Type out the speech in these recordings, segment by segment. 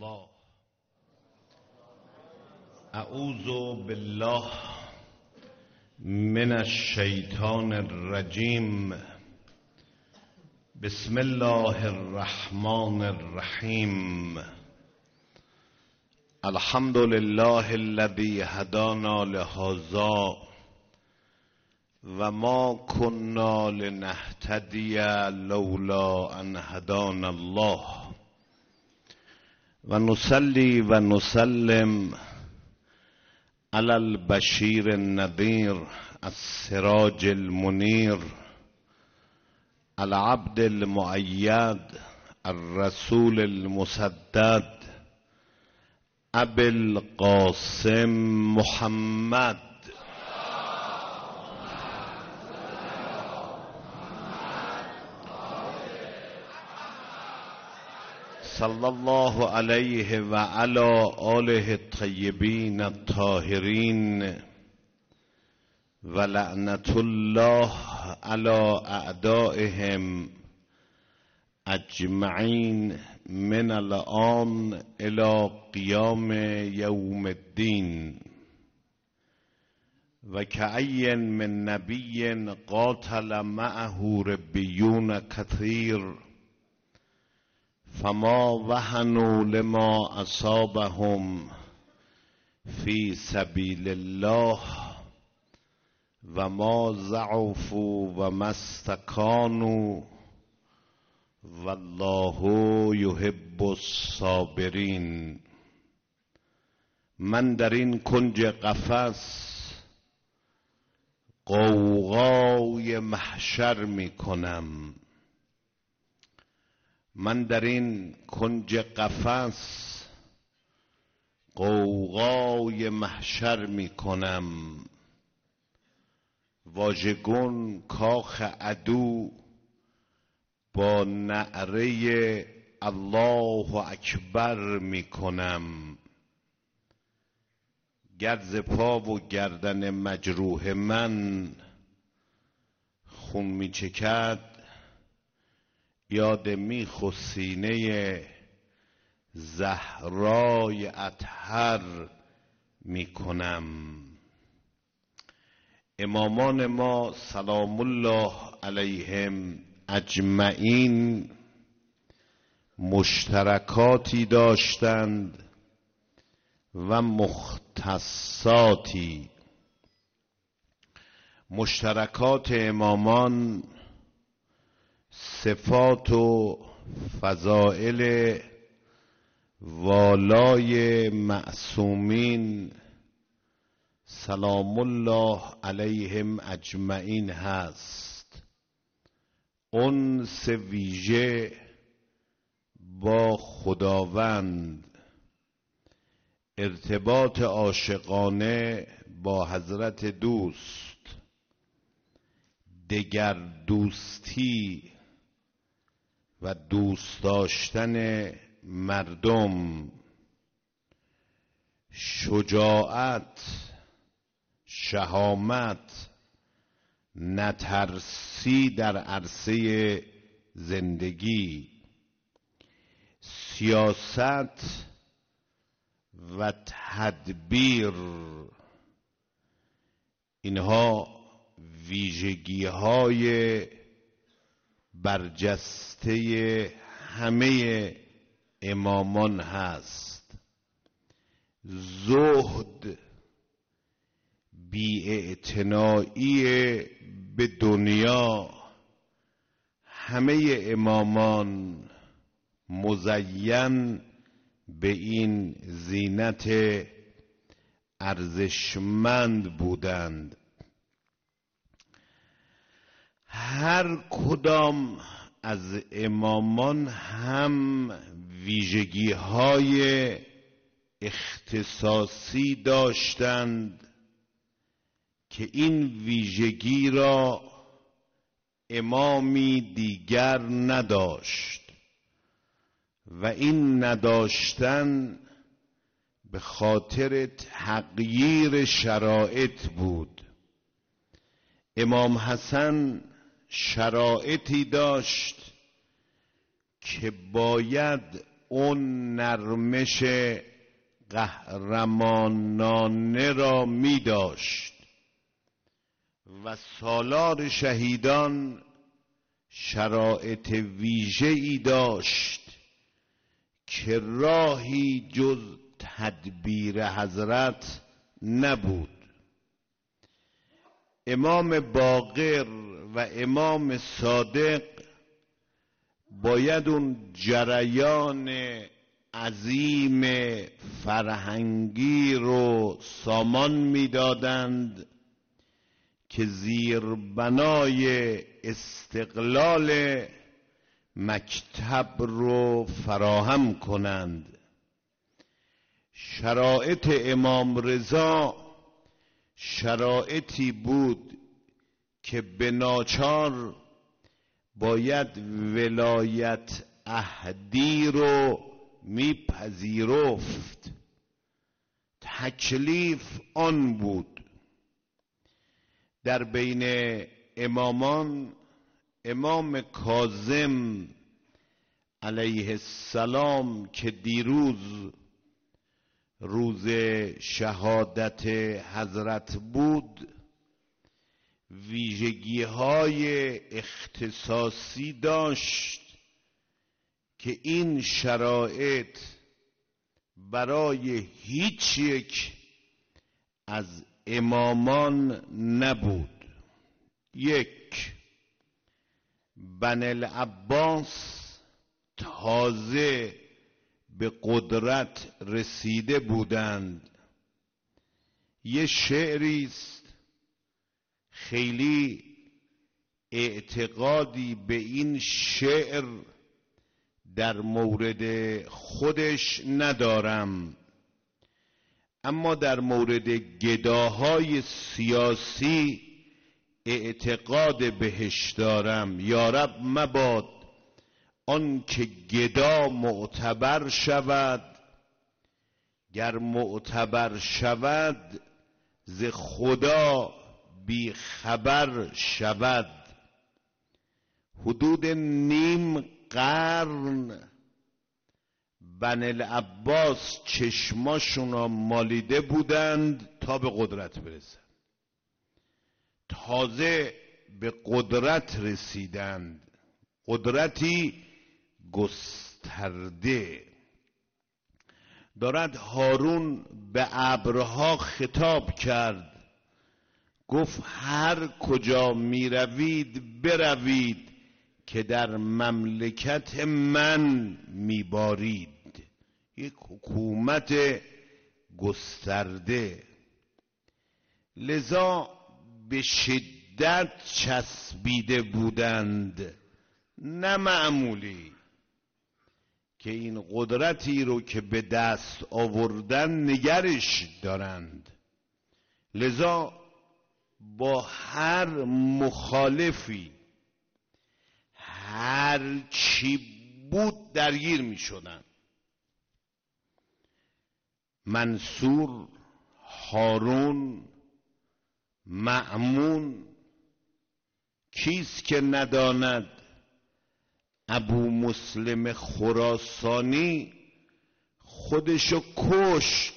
الله. اعوذ بالله من الشیطان الرجیم. بسم الله الرحمن الرحیم. الحمد لله الذي هدانا لهذا و ما كنا لنهتدي لولا ان هدانا الله و نصلي و نسلم على البشير النذير السراج المنير العبد المؤيد الرسول المسدد ابي القاسم محمد صلی الله علیه و علی آله الطیبین الطاهرین و لعنت الله علی اعدائهم اجمعین من الآن الی قیام یوم الدین. و کأی من نبی قاتل معه ربیون کثیر فما وهنوا لما اصابهم فی سبیل الله و ما ضعفوا و ما استکانوا والله یحب الصابرین. من در این کنج قفس غوغای محشر می کنم. من در این کنج قفس غوغای محشر می کنم. واژگون کاخ عدو با نعره الله اکبر می کنم. گرز پا و گردن مجروح من خون می چکد، یاد میخ و سینه زهرای اطهر می کنم. امامان ما سلام الله علیهم اجمعین مشترکاتی داشتند و مختصاتی. مشترکات امامان صفات و فضائل والای معصومین سلام الله علیهم اجمعین هست. انس ویژه با خداوند، ارتباط عاشقانه با حضرت دوست، دگر دوستی و دوست داشتن مردم، شجاعت، شهامت، نترسی در عرصه زندگی، سیاست و تدبیر، اینها ویژگی های برجسته همه امامان هست. زهد، بی‌اعتنایی به دنیا، همه امامان مزین به این زینت ارزشمند بودند. هر کدام از امامان هم ویژگی های اختصاصی داشتند که این ویژگی را امامی دیگر نداشت و این نداشتن به خاطر تغییر شرایط بود. امام حسن شرایطی داشت که باید اون نرمش قهرمانانه را می داشت و سالار شهیدان شرایط ویژه‌ای داشت که راهی جز تدبیر حضرت نبود. امام باقر و امام صادق باید اون جریان عظیم فرهنگی رو سامان میدادند که زیربنای استقلال مکتب رو فراهم کنند. شرایط امام رضا شرایطی بود که به ناچار باید ولایت عهدی رو میپذیرفت. تکلیف آن بود. در بین امامان امام کاظم علیه السلام که دیروز روز شهادت حضرت بود ویژگی‌های اختصاصی داشت که این شرایط برای هیچ یک از امامان نبود. یک، بنی العباس تازه به قدرت رسیده بودند. یه شعری است خیلی اعتقادی به این شعر در مورد خودش ندارم، اما در مورد گداهای سیاسی اعتقاد بهش دارم. یارب مباد آن که گدا معتبر شود، گر معتبر شود ز خدا بی خبر شود. حدود نیم قرن بنی العباس چشماشون را مالیده بودند تا به قدرت برسن. تازه به قدرت رسیدند، قدرتی گسترده. دارد هارون به ابرها خطاب کرد، گفت هر کجا می روید بروید که در مملکت من می بارید. یک حکومت گسترده. لذا به شدت چسبیده بودند، نه معمولی، که این قدرتی رو که به دست آوردن نگرش دارند. لذا با هر مخالفی هر چی بود درگیر می شدن. منصور، هارون، مأمون، کیست که نداند ابو مسلم خراسانی خودشو کشت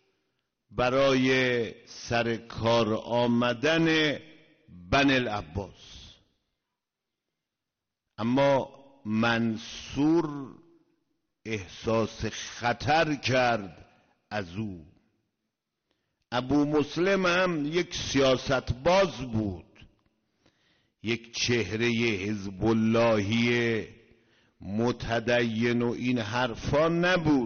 برای سر کار آمدن بنی العباس. اما منصور احساس خطر کرد از او. ابو مسلم هم یک سیاست باز بود، یک چهره حزب اللهی متدین و این حرفا نبود.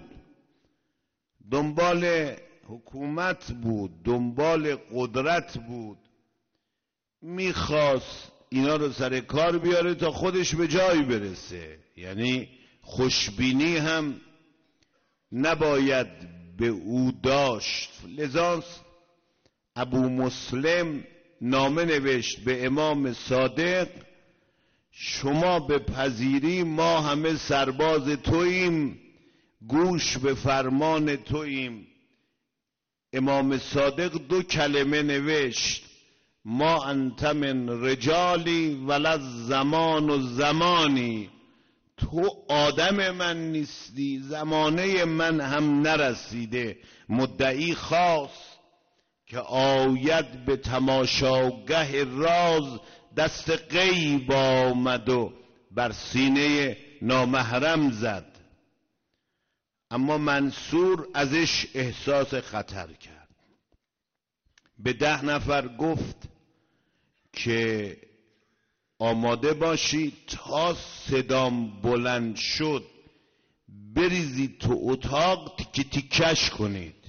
دنبال حکومت بود، دنبال قدرت بود، میخواست اینا رو سر کار بیاره تا خودش به جای برسه. یعنی خوشبینی هم نباید به او داشت. لذا ابو مسلم نامه نوشت به امام صادق، شما به پذیری ما همه سرباز توییم، گوش به فرمان توییم. امام صادق دو کلمه نوشت، ما انت من رجالی ولز زمان و زمانی، تو آدم من نیستی، زمانه من هم نرسیده. مدعی خواست که آید به تماشاگه راز، دست غیب آمد و بر سینه نامحرم زد. اما منصور ازش احساس خطر کرد. به 10 نفر گفت که آماده باشید تا صدام بلند شد بریزید تو اتاق تیکه تیکش کنید.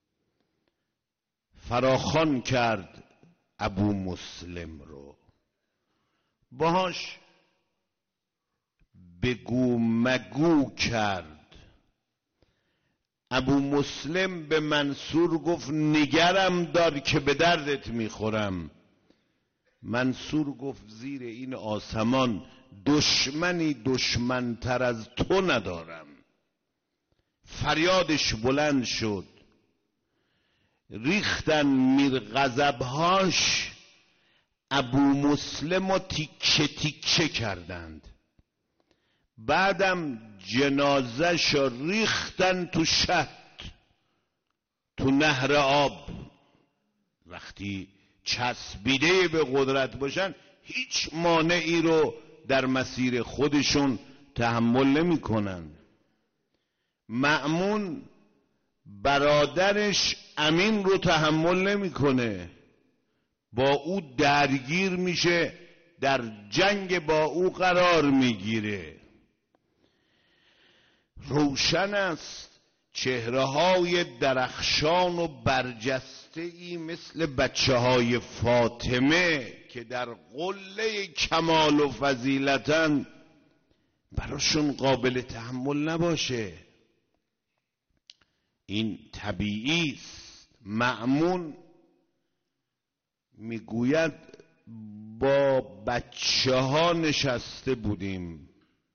فراخوان کرد ابو مسلم رو، باهاش بگو مگو کرد. ابو مسلم به منصور گفت نگرم دار که به دردت میخورم. منصور گفت زیر این آسمان دشمنی دشمنتر از تو ندارم. فریادش بلند شد، ریختن میر غضبهاش، ابو مسلم رو تیکه تیکه کردند. بعدم جنازش رو ریختن تو شط، تو نهر آب. وقتی چسبیده به قدرت باشن هیچ مانعی رو در مسیر خودشون تحمل نمی کنن. مأمون برادرش امین رو تحمل نمی کنه، با او درگیر میشه، در جنگ با او قرار میگیره. روشن است چهره های درخشان و برجسته ای مثل بچه های فاطمه که در قله کمال و فضیلتن براشون قابل تحمل نباشه. این طبیعی است. مأمون میگوید با بچه ها نشسته بودیم،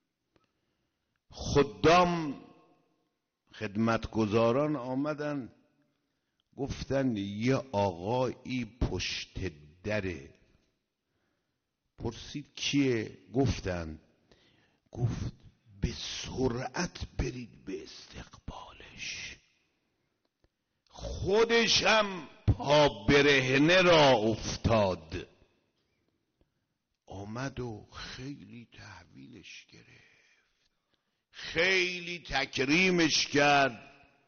خدام خدمتگزاران آمدن گفتن یه آقایی پشت دره. پرسید کیه؟ گفتن. گفت به سرعت برید به استقبالش. خودش هم پا برهنه را افتاد، آمد و خیلی تحویلش گرفت، خیلی تکریمش کرد.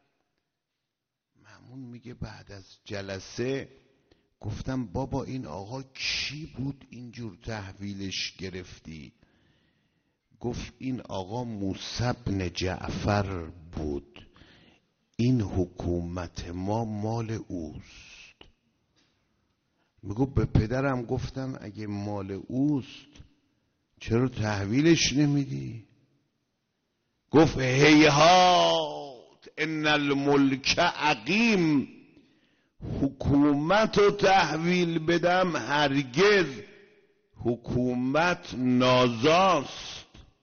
مأمون میگه بعد از جلسه گفتم بابا این آقا کی بود اینجور تحویلش گرفتی؟ گفت این آقا موسی بن جعفر بود، این حکومت ما مال اوست. میگو به پدرم گفتم اگه مال اوست چرا تحویلش نمیدی؟ گفت هیهات ان الملک عقیم، حکومت رو تحویل بدم هرگز، حکومت نازاست.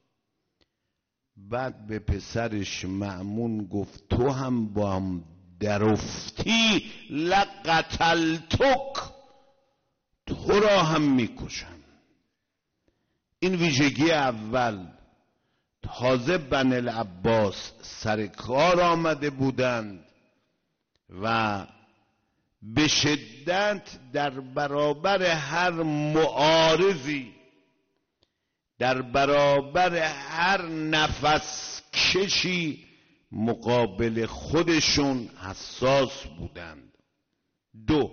بعد به پسرش مأمون گفت تو هم با هم درفتی لقتلتک، تو را هم میکشم. این ویژگی اول. تازه بن العباس سر کار آمده بودند و به شدت در برابر هر معارضی، در برابر هر نفس کشی مقابل خودشون حساس بودند. 2.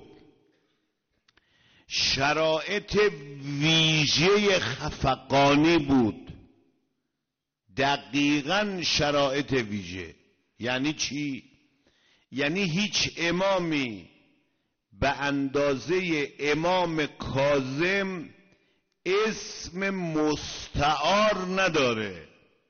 شرایط ویژه خفقانی بود. دقیقاً شرایط ویژه. یعنی چی؟ یعنی هیچ امامی به اندازه امام کاظم اسم مستعار نداره.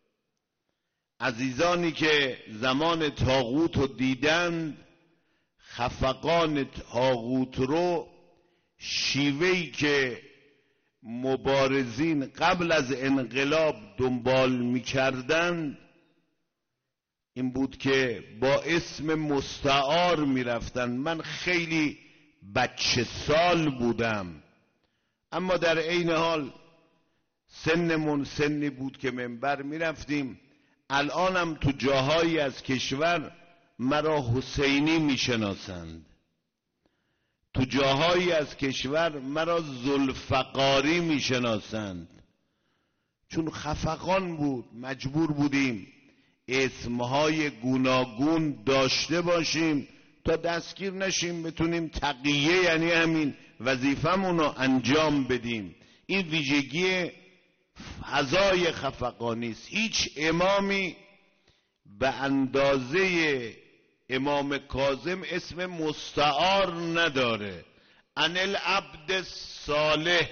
عزیزانی که زمان طاغوت رو دیدند، خفقان طاغوت رو شیوهی که مبارزین قبل از انقلاب دنبال می‌کردند این بود که با اسم مستعار می‌رفتند. من خیلی بچه سال بودم، اما در عین حال سنمون سنی بود که منبر میرفتیم. الانم تو جاهایی از کشور مرا حسینی میشناسند، تو جاهایی از کشور مرا ذوالفقاری میشناسند، چون خفقان بود مجبور بودیم اسمهای گوناگون داشته باشیم تا دستگیر نشیم، بتونیم تقیه یعنی همین وظیفمون رو انجام بدیم. این ویژگی فضای خفقانی است. هیچ امامی به اندازه امام کاظم اسم مستعار نداره. ان العبد الصالح،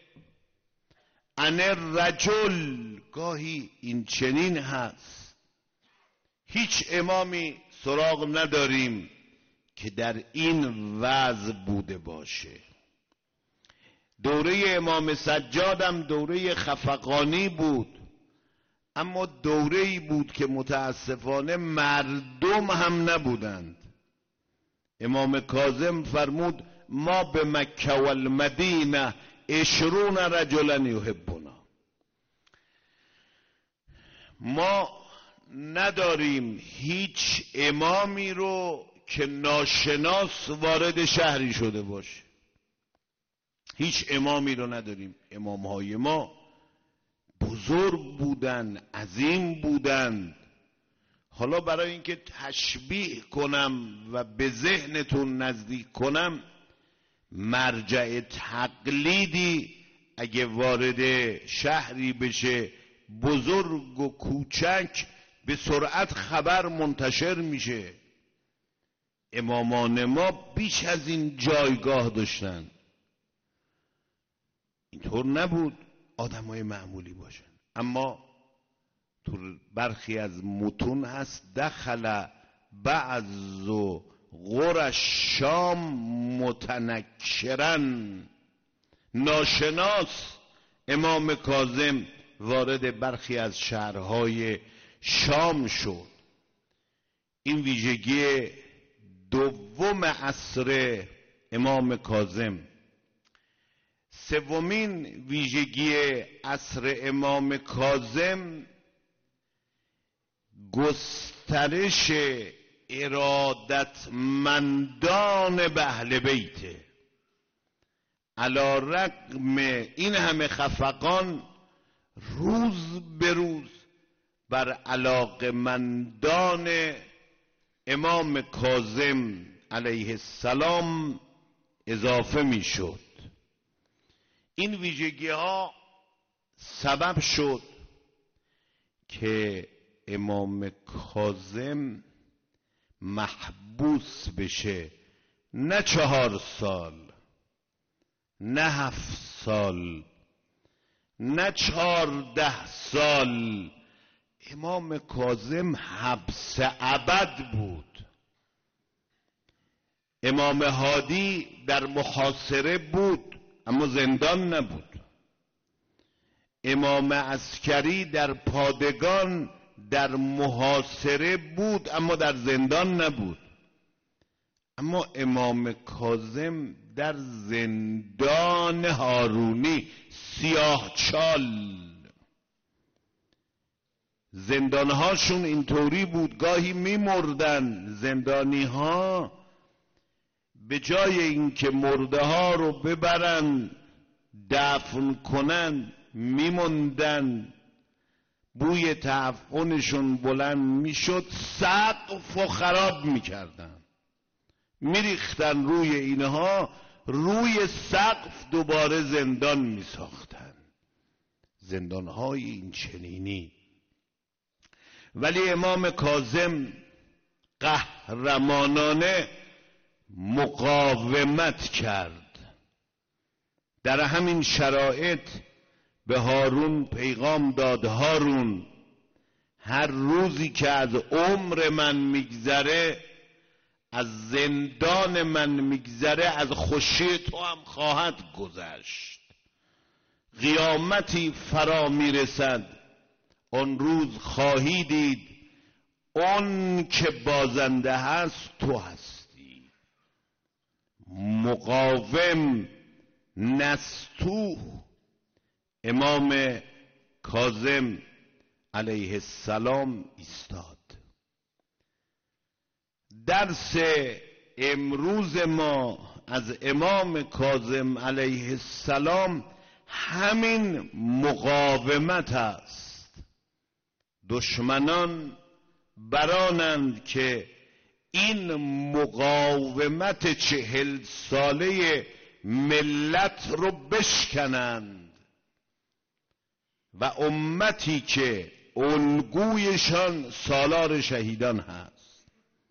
ان الرجل، گاهی این چنین هست. هیچ امامی سراغ نداریم که در این وضع بوده باشه. دوره امام سجادم دوره خفقانی بود، اما دوره‌ای بود که متاسفانه مردم هم نبودند. امام کاظم فرمود ما به مکه و المدینه 20 رجلا یحبنا. ما نداریم هیچ امامی رو که ناشناس وارد شهری شده باشه. هیچ امامی رو نداریم. امامهای ما بزرگ بودن، عظیم بودن. حالا برای اینکه تشبیه کنم و به ذهنتون نزدیک کنم، مرجع تقلیدی اگه وارد شهری بشه بزرگ و کوچک به سرعت خبر منتشر میشه. امامان ما بیش از این جایگاه داشتن. اینطور نبود آدمای معمولی باشن. اما تو برخی از متون هست دخل بعض و غر الشام متنکرن. ناشناس امام کاظم وارد برخی از شهرهای شام شد. این ویژگی دوم عصر امام کاظم. سومین ویژگی عصر امام کاظم گسترش ارادتمندان به اهل بیته. علی رغم این همه خفقان، روز به روز بر علاقمندان امام کاظم علیه السلام اضافه می شد. این ویژگی ها سبب شد که امام کاظم محبوس بشه، نه 4 سال، نه 7 سال، نه 14 سال. امام کاظم حبس ابد بود. امام هادی در محاصره بود اما زندان نبود. امام عسکری در پادگان در محاصره بود اما در زندان نبود. اما امام کاظم در زندان هارونی سیاهچال. زندانهاشون اینطوری بود گاهی میمردن زندانی ها، به جای اینکه مرده ها رو ببرن دفن کنن میموندن. بوی تعفنشون بلند میشد، سقف و خراب میکردن، میریختن روی اینها، روی سقف دوباره زندان میساختن. زندانهای این چنینی. ولی امام کاظم قهرمانانه مقاومت کرد. در همین شرایط به هارون پیغام داد: هارون، هر روزی که از عمر من میگذره، از زندان من میگذره، از خوشی تو هم خواهد گذشت. قیامتی فرا میرسد، آن روز خواهی دید اون که بازنده هست تو هستی. مقاوم، نستوه. امام کاظم علیه السلام ایستاد. درس امروز ما از امام کاظم علیه السلام همین مقاومت است. دشمنان برانند که این مقاومت 40 ساله ملت رو بشکنند و امتی که الگویشان سالار شهیدان هست،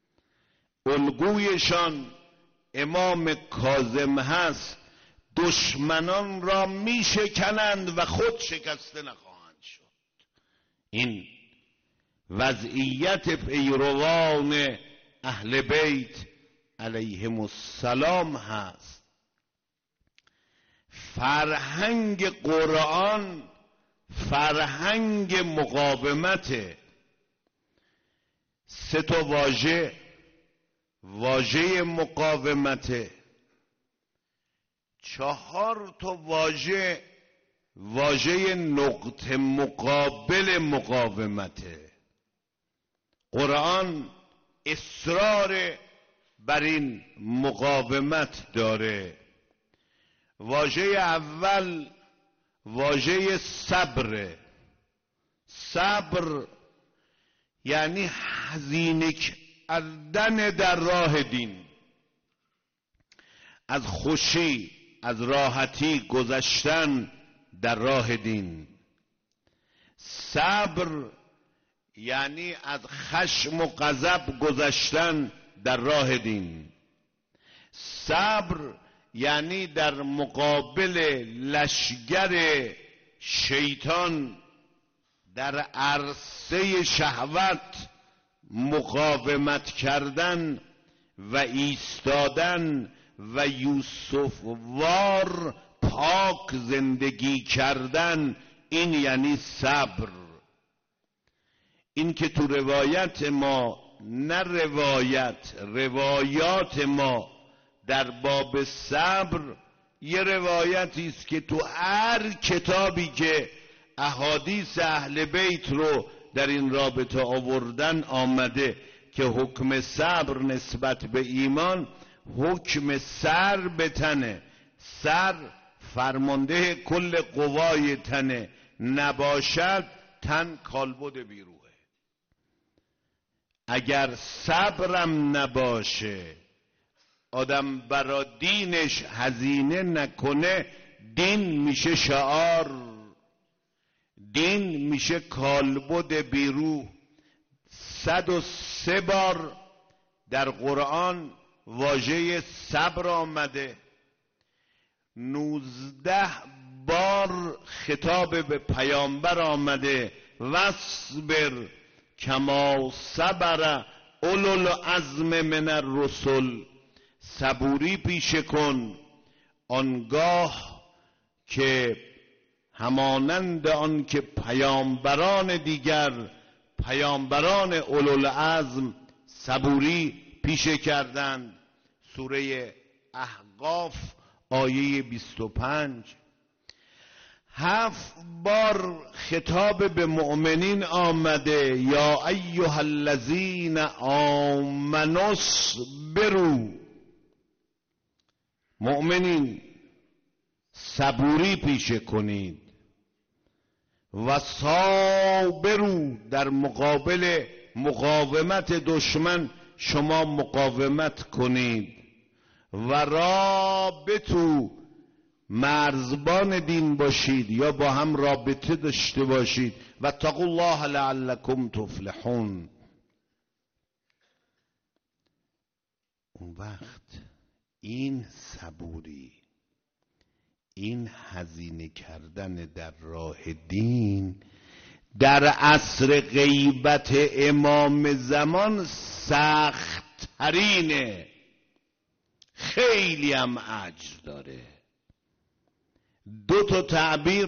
الگویشان امام کاظم هست، دشمنان را می شکنند و خود شکسته نخواهند شد. این وضعیت پیروان اهل بیت علیهم السلام هست. فرهنگ قرآن فرهنگ مقاومته. 3 تا واژه مقاومته، 4 تا واژه نقطه مقابل مقاومته. قرآن اصرار بر این مقاومت داره. واژه اول واژه صبر. صبر یعنی هزینه کردن در راه دین، از خوشی از راحتی گذشتن در راه دین. صبر یعنی از خشم و غضب گذشتن در راه دین. صبر یعنی در مقابل لشگر شیطان در عرصه شهوت مقاومت کردن و ایستادن و یوسف وار پاک زندگی کردن. این یعنی صبر. این که تو روایت ما، نه روایات ما در باب صبر یه روایتی است که تو هر کتابی که احادیث اهل بیت رو در این رابطه آوردن آمده که حکم صبر نسبت به ایمان حکم سر به تنه. سر فرمانده کل قوای تنه، نباشد تن کالبد بیروه. اگر صبرم نباشه، آدم برا دینش هزینه نکنه، دین میشه شعار، دین میشه کالبد بیروح. 103 بار در قرآن واژه صبر آمده، 19 بار خطاب به پیامبر آمده، واصبر کما صبر اولو العزم من الرسل. صبوری پیشه کن آنگاه که همانند آن که پیامبران دیگر، پیامبران اولوالعزم صبوری پیشه کردند. سوره احقاف آیه 25. 7 بار خطاب به مؤمنین آمده، یا ایها الذین آمنوا اصبروا. مؤمنین صبوری پیشه کنید. و صابروا، در مقابل مقاومت دشمن شما مقاومت کنید. و رابطوا، مرزبان دین باشید یا با هم رابطه داشته باشید. و اتقوا الله لعلکم تفلحون. اون وقت این صبوری، این هزینه کردن در راه دین در عصر غیبت امام زمان سخت ترینه، خیلی هم اجر داره. 2 تا تعبیر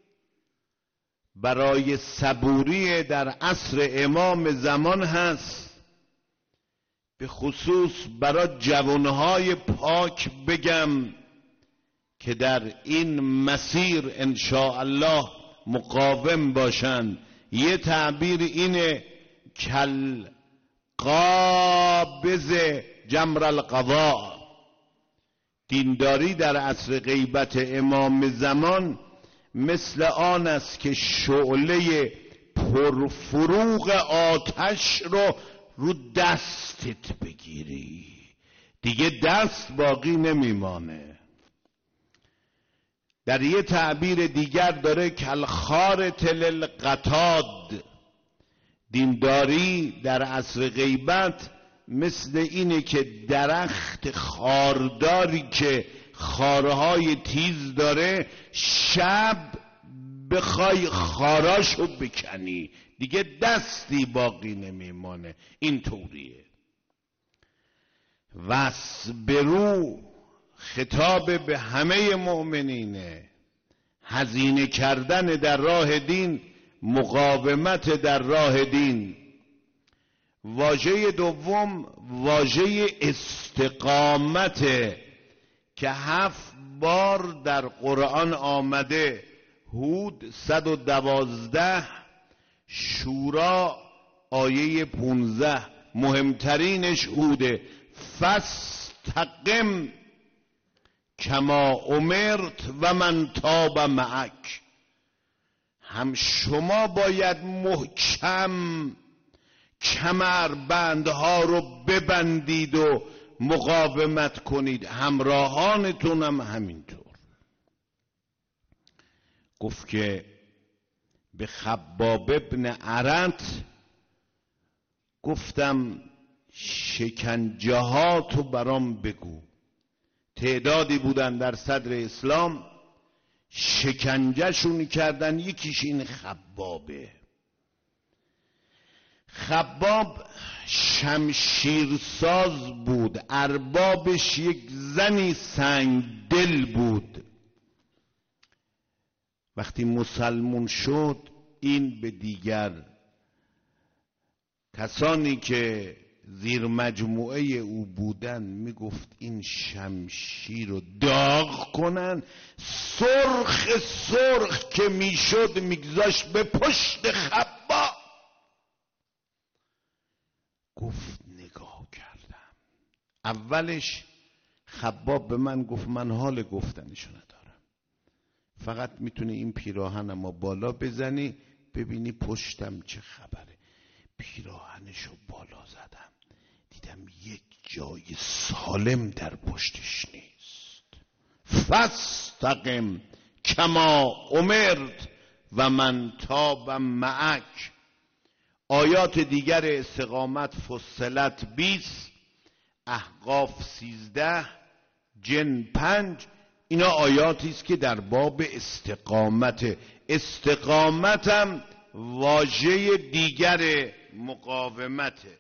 برای صبوری در عصر امام زمان هست، به خصوص برای جوانهای پاک بگم که در این مسیر انشاءالله مقاوم باشن. یه تعبیر اینه کل قابض جمر القضاء. دینداری در عصر غیبت امام زمان مثل آن است که شعله پرفروغ آتش رو دستت بگیری، دیگه دست باقی نمیمانه. در یه تعبیر دیگر داره کالخارط للقطاد. دینداری در عصر غیبت مثل اینه که درخت خارداری که خارهای تیز داره، شب بخوای خاراشو بکنی دیگه دستی باقی نمیمانه. این طوریه. وصبرو خطاب به همه مؤمنینه. هزینه کردن در راه دین، مقاومت در راه دین. واژه دوم واژه استقامت که 7 بار در قرآن آمده. هود 112، شورا آیه 15. مهمترینش هوده فاستقم کما امرت و من تاب معک. هم شما باید محکم کمربندها رو ببندید و مقاومت کنید، همراهانتون هم همینطور. گفت که به خباب ابن ارت گفتم شکنجهاتو برام بگو. تعدادی بودن در صدر اسلام، شکنجهشون کردن. یکیش این خبابه. خباب شمشیرساز بود، اربابش یک زنی سنگ دل بود. وقتی مسلمون شد، این به دیگر کسانی که زیر مجموعه او بودن میگفت این شمشیر رو داغ کنن. سرخ سرخ که میشد میگذاشت به پشت خباب. گفت نگاه کردم. اولش خباب به من گفت من حال گفتنشو ندارم، فقط میتونی این پیراهنمو بالا بزنی ببینی پشتم چه خبره. پیراهنشو بالا زدم، دیدم یک جای سالم در پشتش نیست. فاستقم کما امرت و من تاب معک. آیات دیگر استقامت فصلت 20، احقاف 13، جن 5. اینا آیاتی است که در باب استقامت. استقامتم واژه دیگر مقاومته.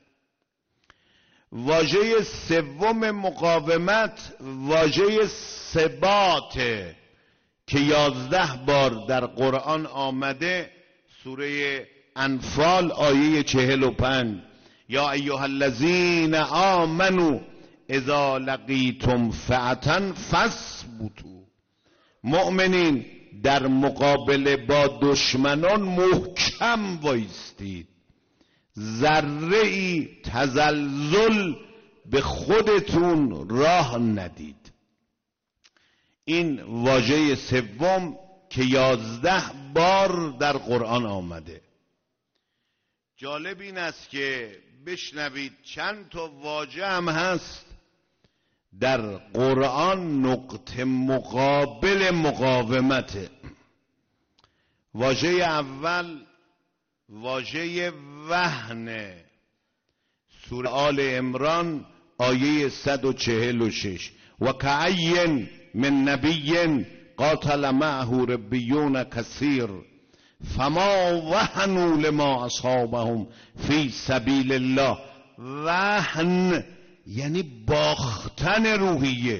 واژه سوم مقاومت واژه ثباته که 11 بار در قرآن آمده. سوره انفال آیه 45 یا ایها الذین آمنوا اذا لقیتم فئة فاثبتوا. مؤمنین در مقابله با دشمنان محکم وایستید، ذره‌ای تزلزل به خودتون راه ندید. این واژه سوم که 11 بار در قرآن آمده. جالب این است که بشنوید چند تا واژه هم هست در قرآن نقطه مقابل مقاومته. واژه اول واژه وهنه. سوره آل عمران آیه 146 و کأی من نبی قاتل معه ربیون کثیر فما وهنوا لما اصابهم فی سبیل الله. وهن یعنی باختن روحیه.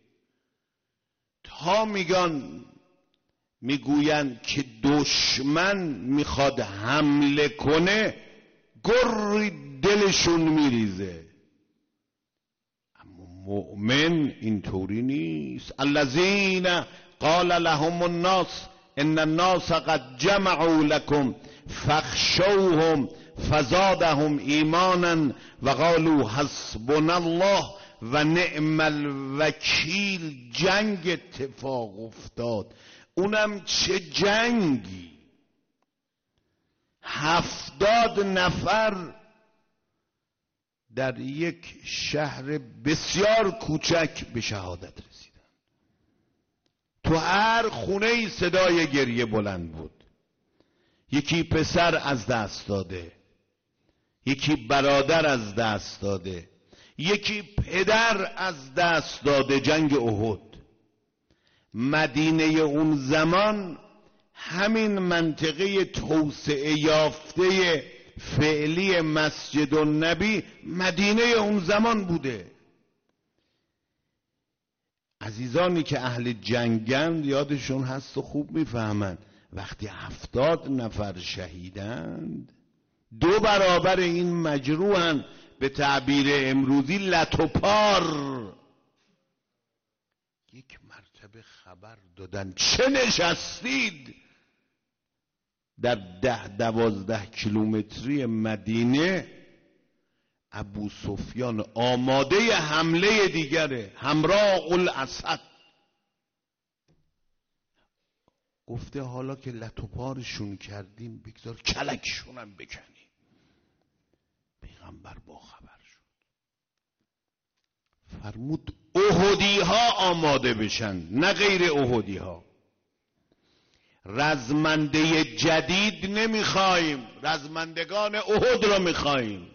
تا میگوین که دشمن میخواد حمله کنه گری دلشون میریزه. اما مؤمن اینطوری نیست. الذین قال لهم الناس ان الناس قد جمعوا لكم فاخشوهم فزادهم ایمانا و قالوا حسبنا الله و نعم الوکیل. جنگ اتفاق افتاد، اونم چه جنگی! 70 نفر در یک شهر بسیار کوچک به شهادت رسیدن. تو هر خونه صدای گریه بلند بود. یکی پسر از دست داده، یکی برادر از دست داده، یکی پدر از دست داده. جنگ احد. مدینه اون زمان همین منطقه توسعه یافته فعلی مسجد النبی مدینه اون زمان بوده. عزیزانی که اهل جنگند یادشون هست و خوب میفهمند وقتی 70 نفر شهیدند 2 برابر این مجروحن. به تعبیر امروزی لتوپار. یک مرتبه خبر دادن چه نشستید در 10-12 کیلومتری مدینه. ابو سفیان آماده حمله دیگره، همراه الاسد. گفته حالا که لتوپارشون کردیم بگذار کلکشونم بکنیم. پیغمبر با خبر شد، فرمود احدی ها آماده بشن، نه غیر احدی ها. رزمنده جدید نمیخوایم، رزمندگان احد را میخوایم.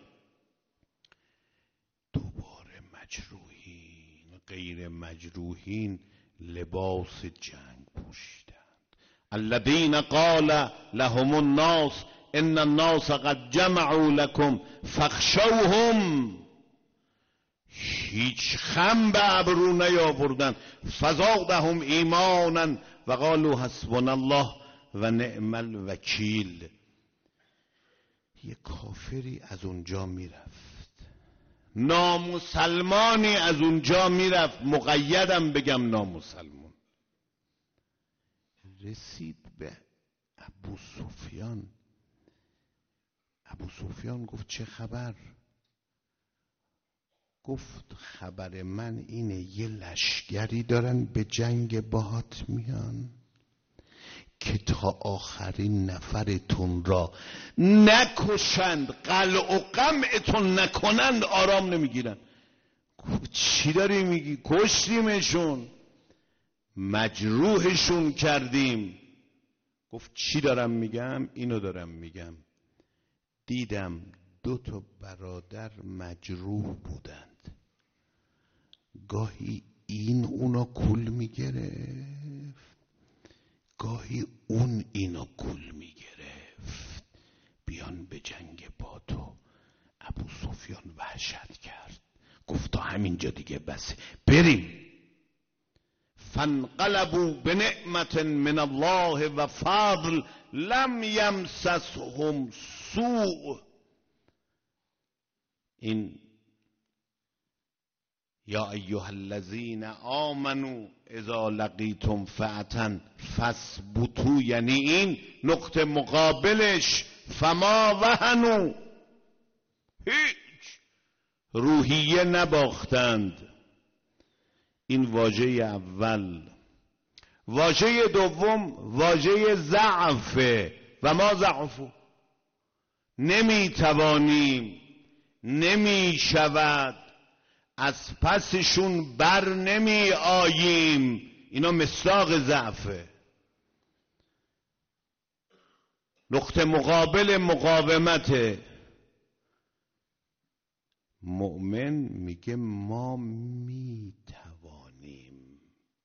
دوباره مجروحین غیر مجروحین لباس جنگ پوشیدند. الذین قال لهم الناس ان الناس قد جمعوا لكم فاخشوهم. هیچ خم به ابرو نیاوردن. فزادهم ایمانا و قالوا حسبنا الله و نعم الوکیل. یک کافری از اونجا میرفت، نامسلمانی از اونجا میرفت، مقیدم بگم نامسلمان، رسید به ابو سفیان. ابو سفیان گفت چه خبر؟ گفت خبر من اینه یه لشگری دارن به جنگ باهات میان که تا آخرین نفرتون را نکشند، قلع و قمعتون نکنند آرام نمیگیرن. گفت چی داری میگی؟ کشتیمشون، مجروحشون کردیم. گفت چی دارم میگم؟ اینو دارم میگم. دیدم 2 برادر مجروح بودند، گاهی این اونا کول میگرفت، گاهی اون اینا کول میگرفت، بیان به جنگ با تو. ابو سفیان وحشت کرد، گفت تا همینجا دیگه بسه، بریم. فانقلبوا بنعمت من الله و فضل لم یمسسهم سوء. این یا ایها الذین آمنوا اذا لقیتم فئة فاثبتوا، یعنی این نقطه مقابلش فما وهنوا، هیچ روحیه نباختند. این واژه اول. واژه دوم واژه ضعفه. و ما ضعفو، نمیتوانیم، نمیشود، از پسشون بر نمی آییم. اینا مصداق ضعفه. نقطه مقابل مقاومته. مؤمن میگه ما میتوانیم.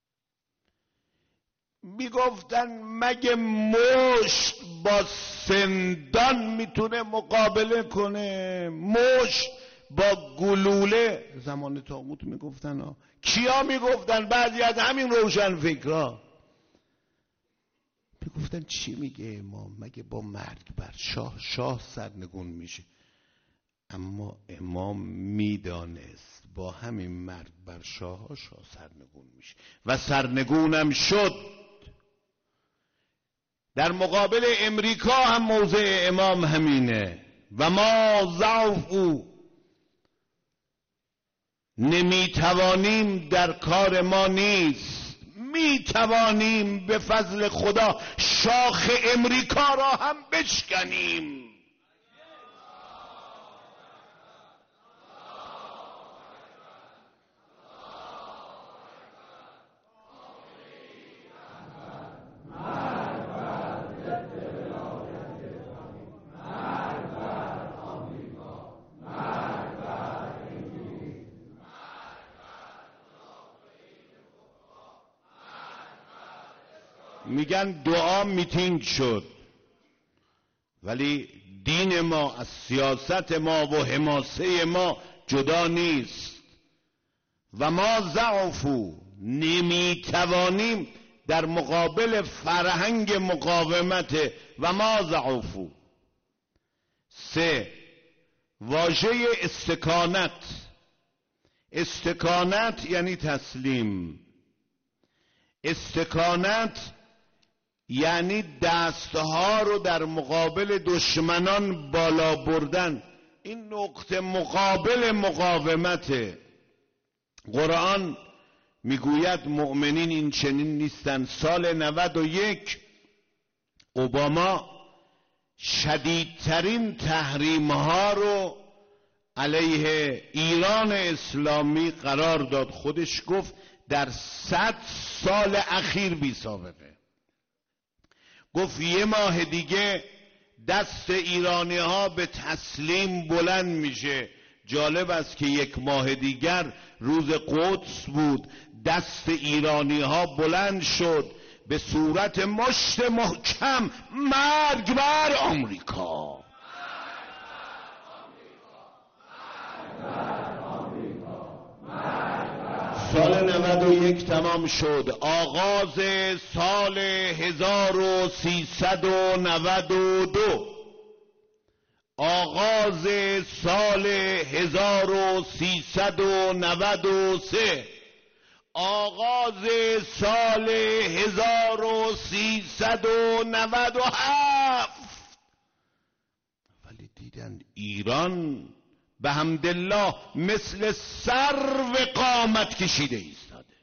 میگفتن مگه مشت با سندان میتونه مقابله کنه؟ مشت با گلوله. زمان طاغوت میگفتن ها. کیا میگفتن؟ بعضی از همین روشن فکرها میگفتن چی میگه امام؟ مگه با مرگ بر شاه سرنگون میشه؟ اما امام میدانست با همین مرگ بر شاه سرنگون میشه و سرنگونم شد. در مقابل امریکا هم موضع امام همینه. و ما ضعف او، نمیتوانیم در کار ما نیست، میتوانیم به فضل خدا شاخ امریکا را هم بشکنیم. میگن دعا میتینگ شد، ولی دین ما از سیاست ما و حماسه ما جدا نیست. و ما ضعفو، نمیتوانیم در مقابل فرهنگ مقاومت. و ما ضعفو. 3. واژه استکانت. استکانت یعنی تسلیم. استکانت یعنی دستها رو در مقابل دشمنان بالا بردن. این نقطه مقابل مقاومته. قرآن میگوید مؤمنین این چنین نیستن. سال 91 اوباما شدیدترین تحریم‌ها رو علیه ایران اسلامی قرار داد. خودش گفت در 100 سال اخیر بی سابقه. گفت یه ماه دیگه دست ایرانی ها به تسلیم بلند میشه. جالب است که یک ماه دیگر روز قدس بود، دست ایرانی ها بلند شد به صورت مشت محکم: مرگ بر آمریکا. سال 91 تمام شد. آغاز سال 1392، آغاز سال 1393، آغاز سال 1397. ولی دیدن ایران به حمدالله مثل سرو قامت کشیده ایستاده.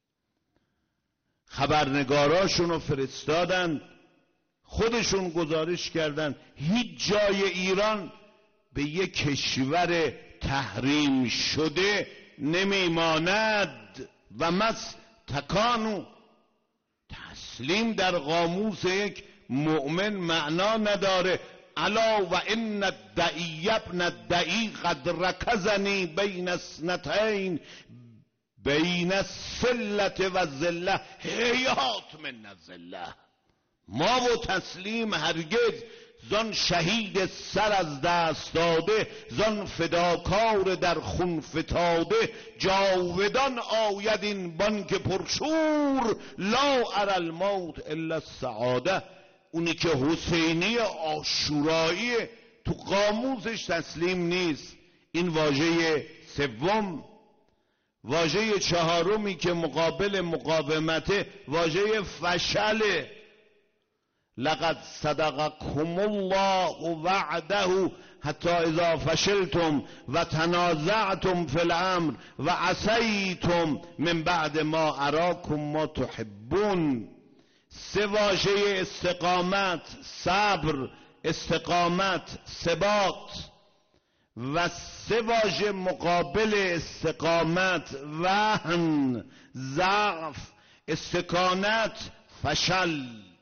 خبرنگاراشون رو فرستادن، خودشون گزارش کردن هیچ جای ایران به یک کشور تحریم شده نمیماند. و مس تکانو، تسلیم در قاموس یک مؤمن معنا نداره. الا و ان الدعی ابن الدعی قد رکزنی بین اثنتین، بین السلة و الذلة حیات من الذلة. ما و تسلیم هرگز زان شهید سر از دست داده، زان فداکار در خون فتاده، جاودان آید این بانک پرشور، لا اری الموت الا السعاده. اونی که حسینی عاشورایی تو قاموسش تسلیم نیست. این واژه سوم. واژه چهارمی که مقابل مقاومت واژه فشله. لقد صدقكم الله وعده حتی اذا فشلتم و تنازعتم فی الامر و عصیتم من بعد ما اراکم ما تحبون. 3 واژه استقامت، صبر، استقامت، ثبات. و 3 واژه مقابل استقامت: وهن، ضعف، استکانت، فشل.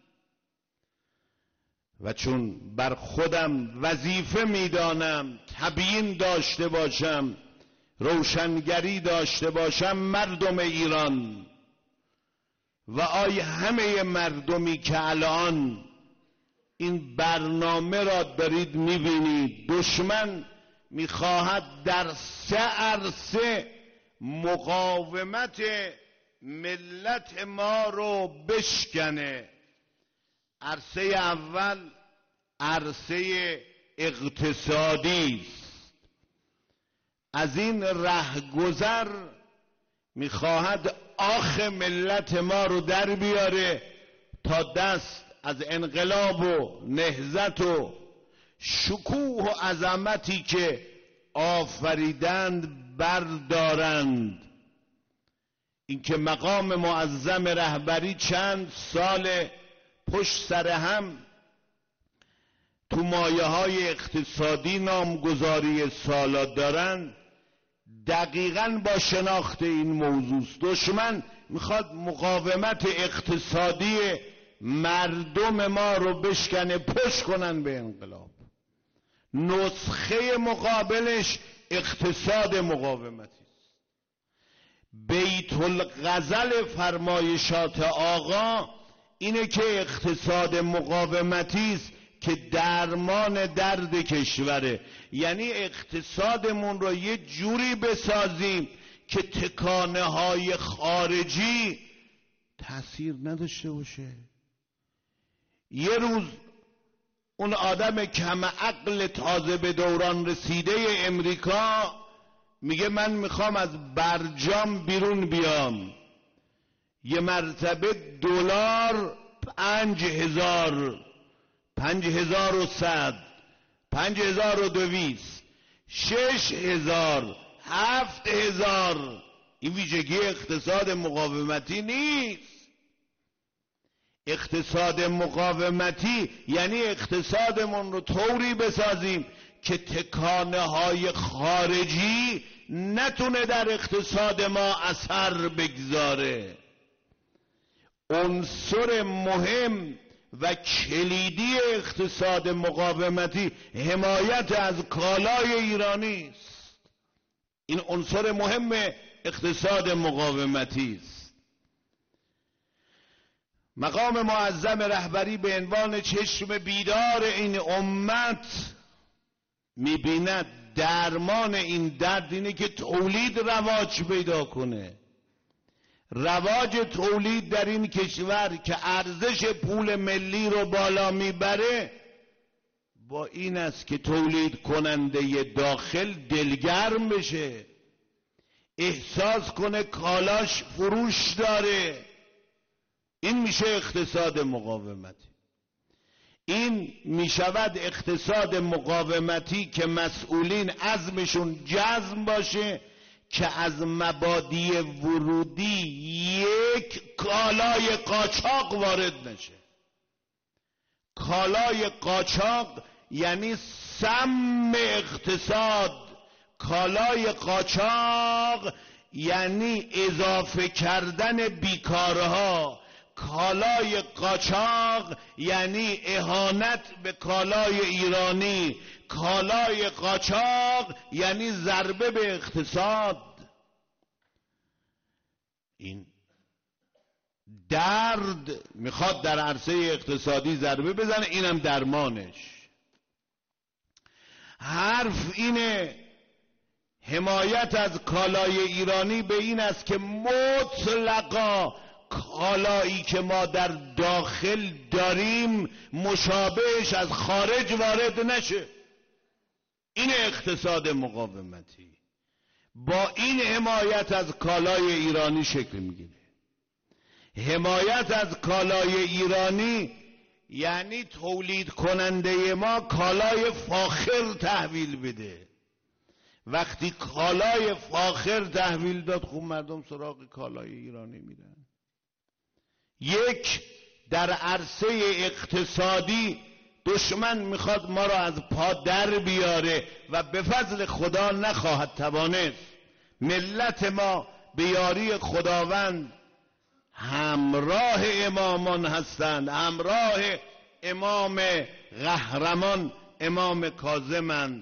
و چون بر خودم وظیفه میدانم تبیین داشته باشم، روشنگری داشته باشم، مردم ایران و همه مردمی که الان این برنامه را دارید میبینید، دشمن میخواهد در 3 عرصه مقاومت ملت ما رو بشکنه. عرصه اول عرصه اقتصادی است. از این رهگذر میخواهد آخ ملت ما رو در بیاره تا دست از انقلاب و نهضت و شکوه و عظمتی که آفریدند بردارند. اینکه مقام معظم رهبری چند سال پشت سر هم تو مایه‌های اقتصادی نامگذاری سالات دارن، دقیقاً با شناخت این موضوع. دشمن میخواد مقاومت اقتصادی مردم ما رو بشکنه، پشت کنن به انقلاب. نسخه مقابلش اقتصاد مقاومتی است. بیت الغزل فرمایشات آقا اینه که اقتصاد مقاومتی است که درمان درد کشوره. یعنی اقتصادمون رو یه جوری بسازیم که تکانه های خارجی تأثیر نداشته باشه. یه روز اون آدم کم عقل تازه به دوران رسیده امریکا میگه من میخوام از برجام بیرون بیام، یه مرتبه دلار 5000 5100 5200 6000 7000. این ویژگی اقتصاد مقاومتی نیست. اقتصاد مقاومتی یعنی اقتصادمون رو طوری بسازیم که تکانه های خارجی نتونه در اقتصاد ما اثر بگذاره. عنصر مهم و کلیدی اقتصاد مقاومتی حمایت از کالای ایرانی است. این عنصر مهم اقتصاد مقاومتی است. مقام معظم رهبری به عنوان چشم بیدار این امت میبیند درمان این درد اینه که تولید رواج پیدا کنه. رواج تولید در این کشور که ارزش پول ملی رو بالا میبره با این است که تولید کننده داخل دلگرم بشه، احساس کنه کالاش فروش داره. این میشه اقتصاد مقاومتی. این میشود اقتصاد مقاومتی که مسئولین عزمشون جزم باشه که از مبادی ورودی یک کالای قاچاق وارد نشه. کالای قاچاق یعنی سم اقتصاد. کالای قاچاق یعنی اضافه کردن بیکارها. کالای قاچاق یعنی اهانت به کالای ایرانی. کالای قاچاق یعنی ضربه به اقتصاد. این درد میخواد در عرصه اقتصادی ضربه بزنه، اینم درمانش. حرف اینه حمایت از کالای ایرانی به این است که مطلقا کالایی که ما در داخل داریم مشابهش از خارج وارد نشه. این اقتصاد مقاومتی با این حمایت از کالای ایرانی شکل میگیره. حمایت از کالای ایرانی یعنی تولید کننده ما کالای فاخر تحویل بده. وقتی کالای فاخر تحویل داد خوب مردم سراغ کالای ایرانی میرن. یک، در عرصه اقتصادی دشمن میخواد ما را از پا در بیاره و به فضل خدا نخواهد توانست. ملت ما به یاری خداوند همراه امامان هستند، همراه امام قهرمان امام کاظمند.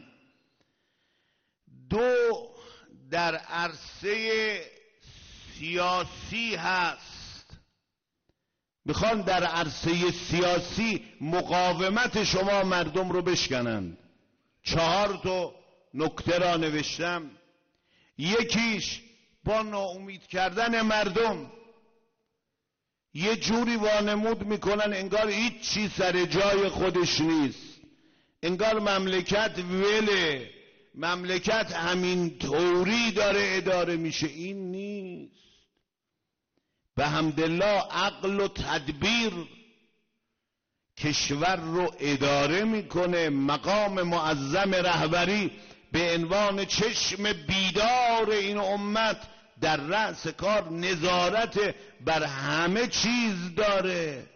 دو، در عرصه سیاسی هست. میخوان در عرصه سیاسی مقاومت شما مردم رو بشکنند. 4 نکته را نوشتم. یکیش با ناامید کردن مردم. یه جوری وانمود میکنن انگار هیچ چی سر جای خودش نیست، انگار مملکت وله، مملکت همین طوری داره اداره میشه. این نیست. به حمدالله عقل و تدبیر کشور رو اداره میکنه، مقام معظم رهبری به عنوان چشم بیدار این امت در رأس کار نظارت بر همه چیز داره.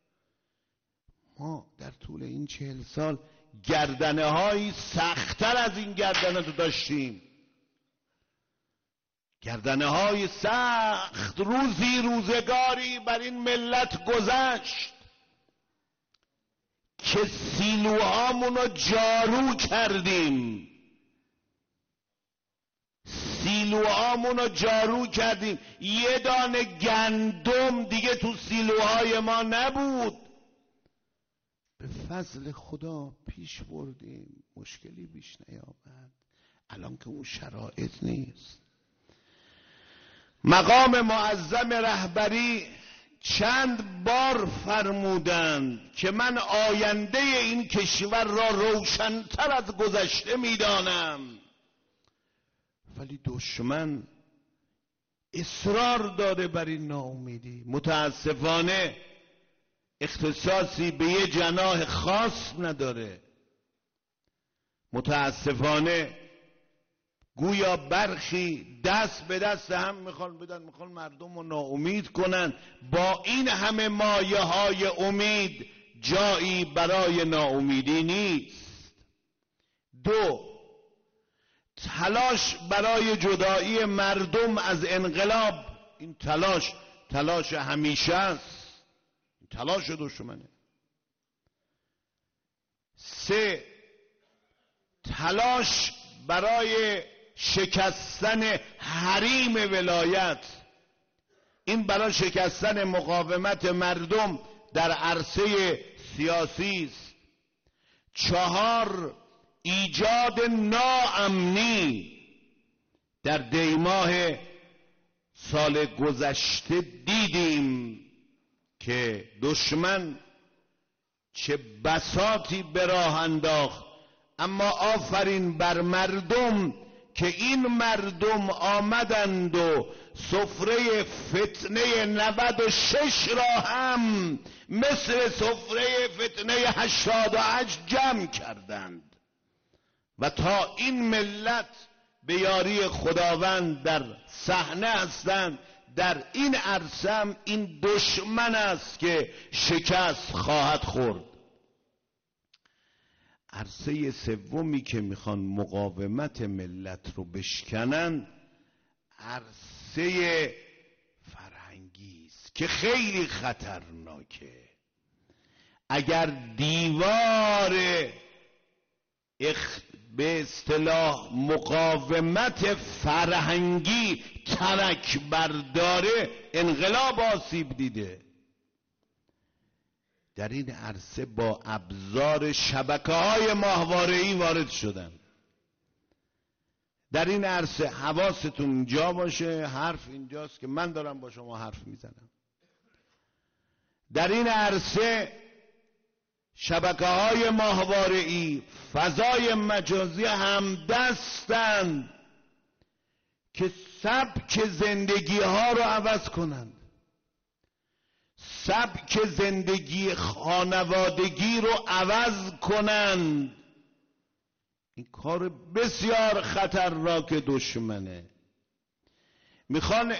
ما در طول این 40 سال گردنه هایی سخت‌تر از این گردنه رو داشتیم، گردنه های سخت. روزگاری بر این ملت گذشت که سیلوهامون رو جارو کردیم، یه دانه گندم دیگه تو سیلوهای ما نبود. به فضل خدا پیش بردیم، مشکلی بیش نیامد. الان که اون شرایط نیست. مقام معظم رهبری چند بار فرمودند که من آینده این کشور را روشن‌تر از گذشته می‌دانم، ولی دشمن اصرار داره بر این ناامیدی. متاسفانه اختصاصی به یه جناح خاص نداره. متاسفانه گویا برخی دست به دست هم میخوان بدن، میخوان مردم رو ناامید کنن. با این همه مایه های امید جایی برای ناامیدی نیست. 2. تلاش برای جدایی مردم از انقلاب. این تلاش همیشه است، تلاش دشمنه. 3. تلاش برای شکستن حریم ولایت. این برای شکستن مقاومت مردم در عرصه سیاسی است. 4. ایجاد ناامنی. در دیماه سال گذشته دیدیم که دشمن چه بساطی به راه انداخت، اما آفرین بر مردم که این مردم آمدند و سفره فتنه 96 را هم مثل سفره فتنه 88 جمع کردند و تا این ملت به یاری خداوند در صحنه هستند. در این عرصه هم این دشمن است که شکست خواهد خورد. عرصه سومی که میخوان مقاومت ملت رو بشکنن عرصه فرهنگی است که خیلی خطرناکه. اگر دیوار به اصطلاح مقاومت فرهنگی ترک برداره، انقلاب آسیب دیده. در این عرصه با ابزار شبکه‌های ماهواره‌ای وارد شدن. در این عرصه حواستون اینجا باشه، حرف اینجاست که من دارم با شما حرف میزنم. در این عرصه شبکه‌های ماهواره‌ای، فضای مجازی همدستند که سبک زندگی‌ها رو عوض کنند، سبک زندگی خانوادگی رو عوض کنند. این کار بسیار خطرناک دشمنه. میخوان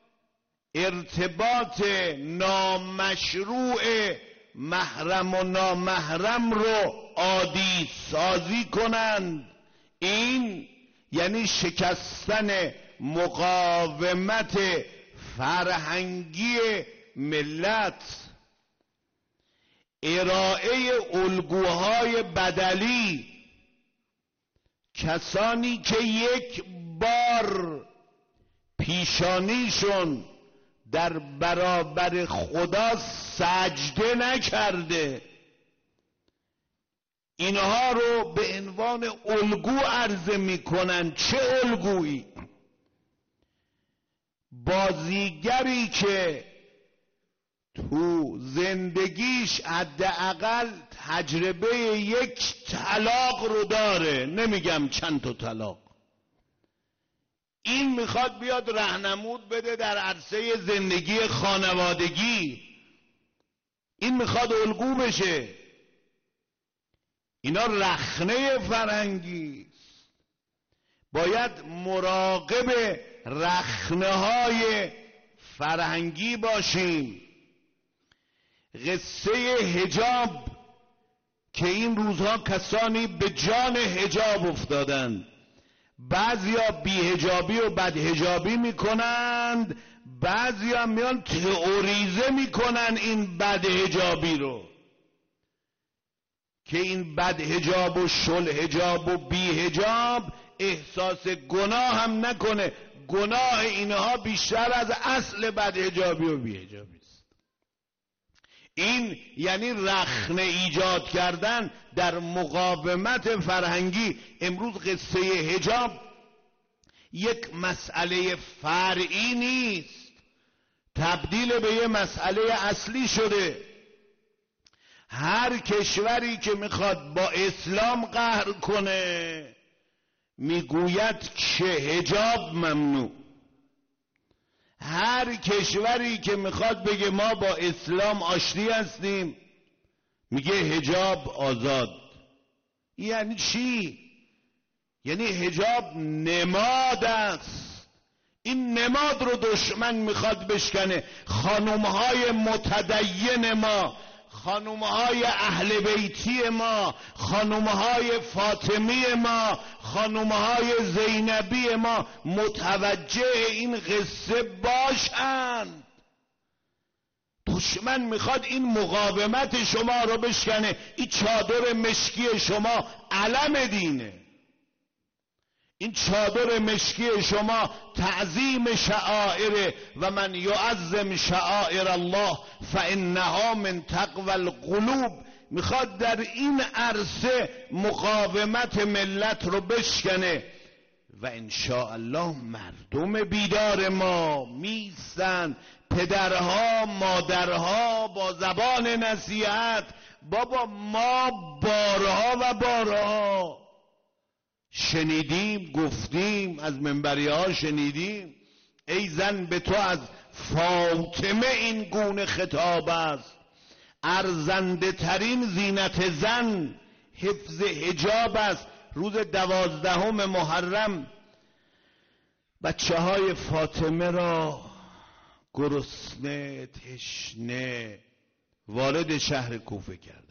ارتباط نامشروع محرم و نامحرم رو عادی سازی کنند. این یعنی شکستن مقاومت فرهنگی ملت، ارائه الگوهای بدلی. کسانی که یک بار پیشانیشون در برابر خدا سجده نکرده، اینها رو به عنوان الگو عرضه میکنن. چه الگویی؟ بازیگری که تو زندگیش حداقل تجربه یک طلاق رو داره، نمیگم چند تا طلاق، این میخواد بیاد راهنمود بده در عرصه زندگی خانوادگی. این میخواد الگو بشه. اینا رخنه فرهنگی است. باید مراقب رخنه های فرهنگی باشیم. قصه حجاب که این روزها کسانی به جان حجاب افتادند، بعضیا بی‌حجابی و بدحجابی میکنند، بعضیا میان تئوریزه میکنن این بدحجابی رو که این بدحجاب و شلحجاب و بی‌حجاب احساس گناه هم نکنه. گناه اینها بیشتر از اصل بدحجابی و بی‌حجابی است. این یعنی رخنه ایجاد کردن در مقاومت فرهنگی. امروز قصه حجاب یک مسئله فرعی نیست، تبدیل به یک مسئله اصلی شده. هر کشوری که میخواد با اسلام قهر کنه میگوید که حجاب ممنوع. هر کشوری که میخواد بگه ما با اسلام آشتی هستیم میگه حجاب آزاد. یعنی چی؟ یعنی حجاب نماد است. این نماد رو دشمن میخواد بشکنه. خانومهای متدین ما، خانومهای اهل بیتی ما، خانومهای فاطمی ما، خانومهای زینبی ما متوجه این قصه باشند. دشمن میخواد این مقاومت شما رو بشکنه. این چادر مشکی شما علم دینه. این چادر مشکی شما تعظیم شعائر و من یعظم شعائر الله فانها من تقوی القلوب. میخواد در این عرصه مقاومت ملت رو بشکنه و انشاءالله مردم بیدار ما میستن، پدرها مادرها با زبان نصیحت. بابا ما بارها و بارها شنیدیم، گفتیم، از منبری ها شنیدیم ای زن به تو از فاطمه این گونه خطاب است. ارزنده ترین زینت زن حفظ حجاب است. روز 12 محرم بچه های فاطمه را گرسنه تشنه وارد شهر کوفه کردند.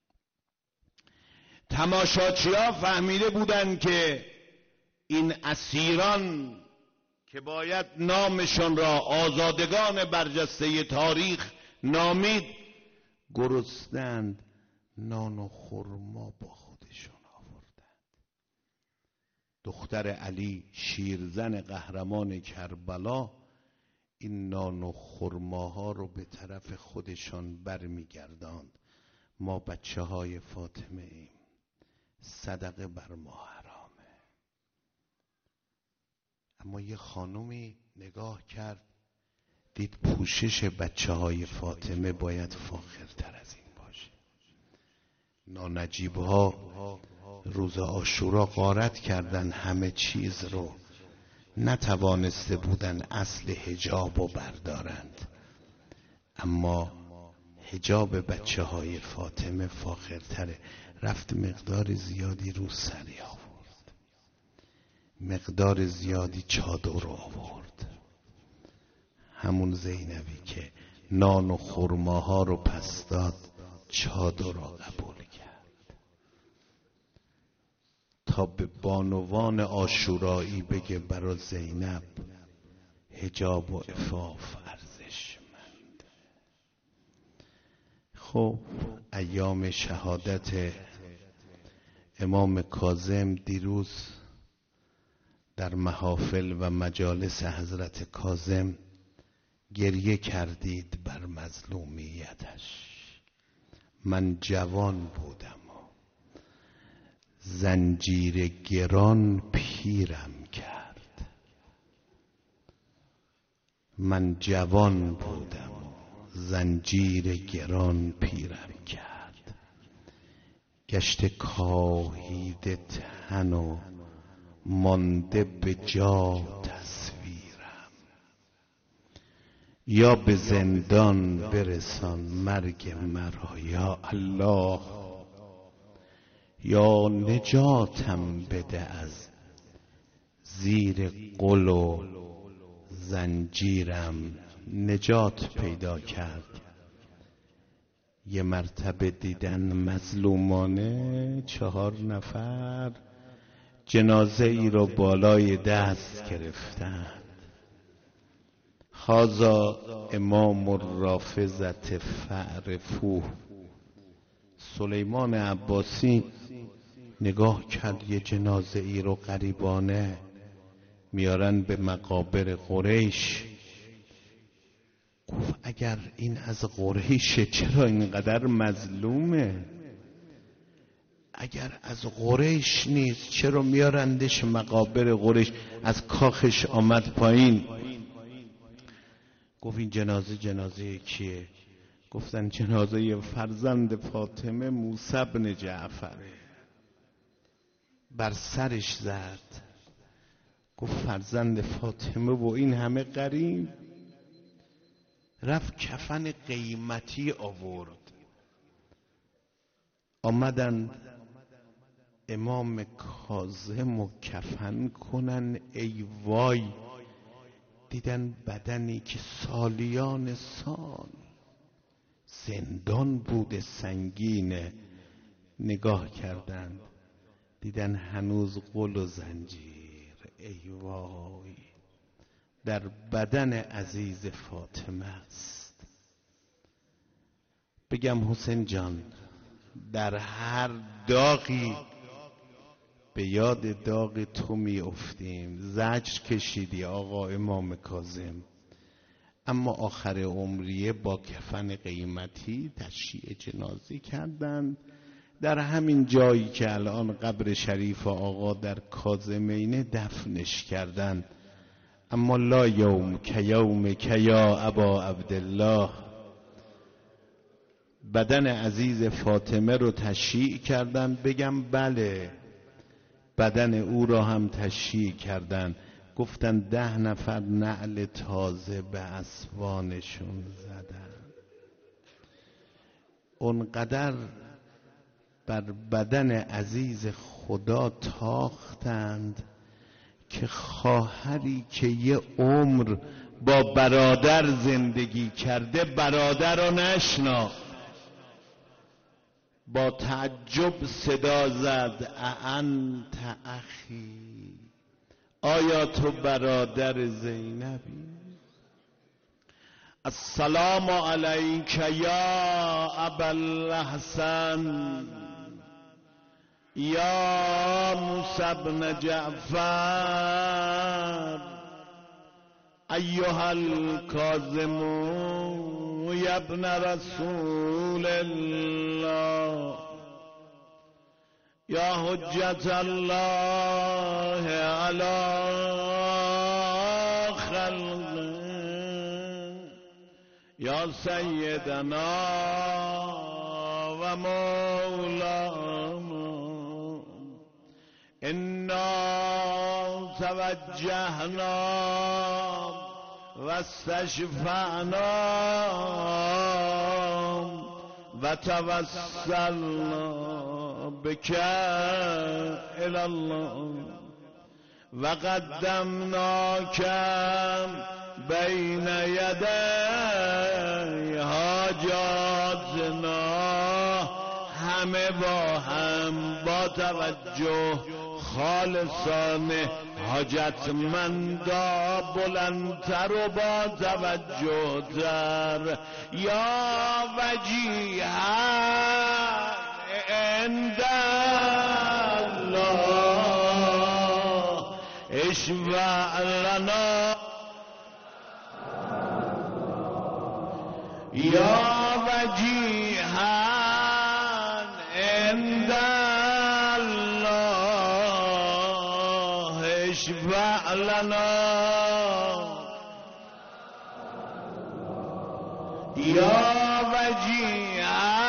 تماشاچی‌ها فهمیده بودند که این اسیران که باید نامشان را آزادگان برجسته تاریخ نامید، گرسنه‌اند، نان و خرما با خودشون آوردند. دختر علی شیرزن قهرمان کربلا این نان و خرماها رو به طرف خودشان برمیگرداند. ما بچه های فاطمه ایم، صدقه بر ما حرامه. اما یه خانومی نگاه کرد دید پوشش بچه های فاطمه باید فاخرتر از این باشه. نانجیب ها روز عاشورا غارت کردن همه چیز رو، نتوانسته بودن اصل حجاب رو بردارند. اما حجاب بچه های فاطمه فاخرتره. رفت مقدار زیادی رو سری آورد، مقدار زیادی چادر آورد. همون زینبی که نان و خرماها رو پس داد چادر رو قبول کرد تا به بانوان عاشورایی بگه برا زینب حجاب و عفاف ارزشمند. خب ایام شهادت امام کاظم دیروز در محافل و مجالس حضرت کاظم گریه کردید بر مظلومیتش. من جوان بودم و زنجیر گران پیرم کرد. من جوان بودم و زنجیر گران پیرم کرد. گشت کاهیده تن و مانده به جا تصویرم. یا به زندان برسان مرگ مرا یا الله، یا نجاتم بده از زیر قل و زنجیرم. نجات پیدا کرد. یه مرتبه دیدن مظلومانه 4 نفر جنازه ای رو بالای دست گرفتن. هذا امام الرافضة فاعرفوه. سلیمان عباسی نگاه کرد یه جنازه ای رو غریبانه میارن به مقابر قریش. گفت اگر این از قریشه چرا اینقدر مظلومه؟ اگر از قریش نیست چرا میارندش مقابر قریش؟ از کاخش آمد پایین. گفت این جنازه کیه؟ گفتن جنازه فرزند فاطمه موسی بن جعفره. بر سرش زد. گفت فرزند فاطمه و این همه غریب. رفت کفن قیمتی آورد. آمدن امام کاظم و کفن کنن. ای وای، دیدن بدنی که سالیان سال زندان بوده سنگینه. نگاه کردند دیدن هنوز قل و زنجیر. ای وای، در بدن عزیز فاطمه است. بگم حسین جان، در هر داغی به یاد داغ تو می افتیم. زجر کشیدی آقا امام کاظم، اما آخر عمریه با کفن قیمتی تشییع جنازه کردند در همین جایی که الان قبر شریف آقا در کاظمینه دفنش کردند. اما لا یوم که یوم که یا ابا عبدالله، بدن عزیز فاطمه رو تشییع کردن. بگم بله، بدن او را هم تشییع کردن. گفتن 10 نفر نعل تازه به اسوانشون زدن. اونقدر بر بدن عزیز خدا تاختند که خواهری که یه عمر با برادر زندگی کرده برادر رو نشناخت. با تعجب صدا زد اانت اخی، آیا تو برادر زینبی؟ السلام علیک یا ابا الحسن یا موسی بن جعفر ایها الکاظم یا ابن رسول الله یا حجت الله علی خلقه یا سیدنا و مولانا انا توجهنا و استشفعنا و توسلنا بک الی الله و قدمناک بین یدی حاجاتنا. همه با هم با توجه خالصانه حاجتمندا بلندتر و با توجه تر یا وجیها عند الله اشفع لنا یا وجیها عند الله اشفع لنا یا وجیها.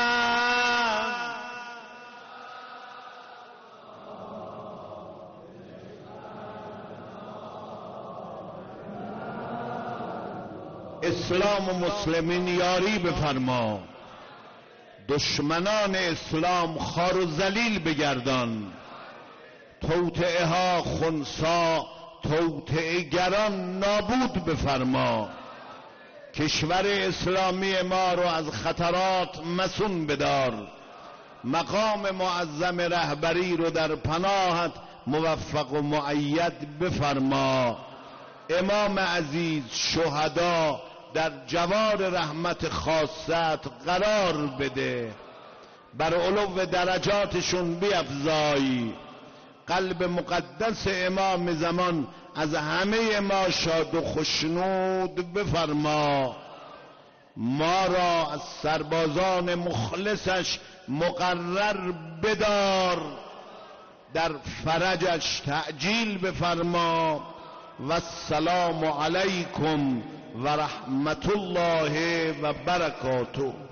اسلام و مسلمین یاری بفرما، دشمنان اسلام خار و ذلیل بگردان، توطئه ها خنثی توطئه گران نابود بفرما، کشور اسلامی ما رو از خطرات مصون بدار، مقام معظم رهبری رو در پناهت موفق و مؤید بفرما، امام عزیز شهدا در جوار رحمت خاصت قرار بده، بر علو درجاتشون بیفزای، قلب مقدس امام زمان از همه ما شاد و خشنود بفرما، ما را از سربازان مخلصش مقرر بدار، در فرجش تعجیل بفرما، و السلام علیکم و رحمت الله و برکاته.